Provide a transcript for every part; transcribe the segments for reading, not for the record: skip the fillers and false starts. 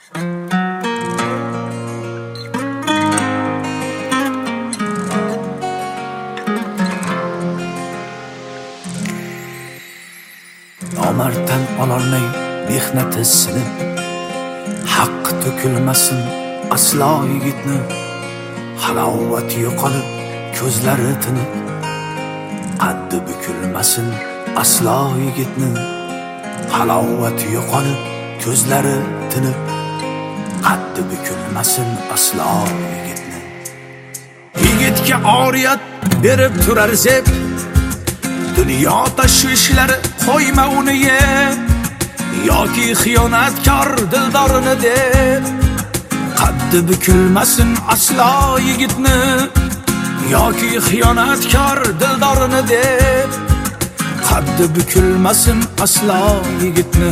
Nomarddan ololmay mehnati sinib, haq to'kilmasin aslo yigitni. Halovat yo'qolib, ko'zlari tinib, qaddi bukilmasin aslo yigitni. Halovat yo'qolib, ko'zlari tinib, qaddi bukilmasin aslo yigitni. Yigitga oriyat berib turar zeb, dunyo tashvishlari qo'yma uni yeb, yoki xiyonatkor dildorini deb, qaddi bukilmasin aslo yigitni. Yoki xiyonatkor dildorini deb, qaddi bukilmasin aslo yigitni.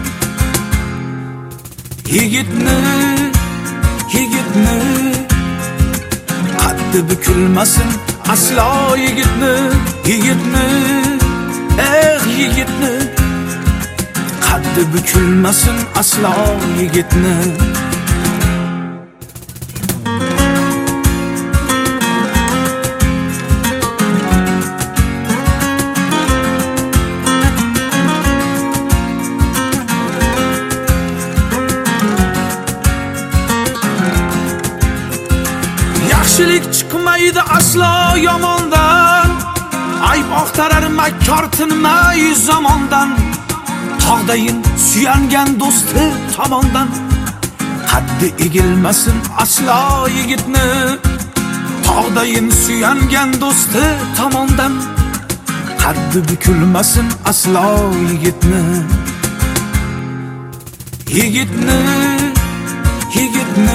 Yigitni, yigitni, qaddi bukilmasin aslo yigitni. Yigitni, yigitni, qaddi bukilmasin aslo yigitni. Yaxshilik chiqmaydi aslo yomondan, ayb oqtarar makkor tinmay zamondan. Tog'dayin suyangan do'sti tomondan, qaddi egilmasin aslo yigitni. Tog'dayin suyangan do'sti tomondan, qaddi bukilmasin aslo yigitni. Yigitni, yigitni,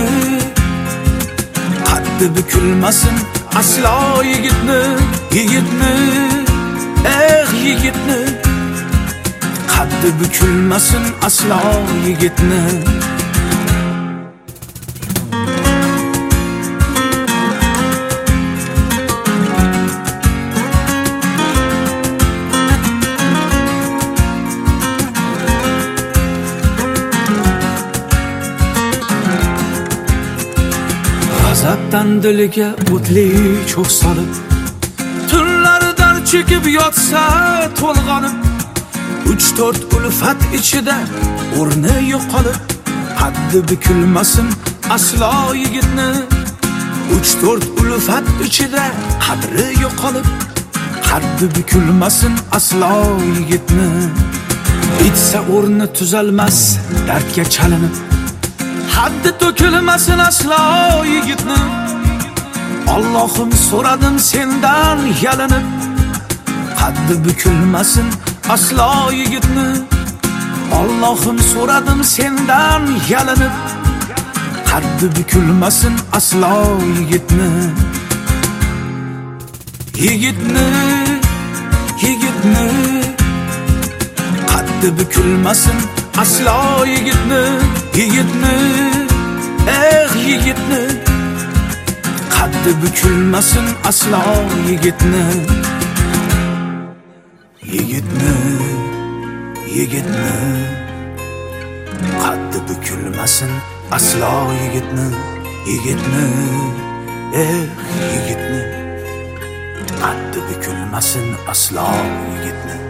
qaddi bukilmasin aslo yigitni. Yigitni, yigitni, qaddi bukilmasin aslo yigitni. G'azabdan diliga o'tli cho'g' solib, tunlardan chekib yotsa to'lg'onib, 3-4 ulfat ichida o'rni yo'qolib, qaddi bukilmasin aslo yigitni. 3-4 ulfat ichida qadri yo'qolib, qaddi bukilmasin aslo yigitni. Bitsa o'rni tuzalmas dardga chalinib, haddi to'kilmasin aslo yigitni. Allohim so'radim sendan yalinib, qaddi bukilmasin aslo yigitni. Allohim so'radim sendan yalinib, qaddi bukilmasin aslo yigitni. Yigitni, yigitni, qaddi bukilmasin aslo yigitni. Yigitni, yigitni, qaddi bukilmasin aslo yigitni. Yigitni, yigitni, qaddi bukilmasin aslo yigitni. Yigitni, yigitni, qaddi bukilmasin aslo yigitni.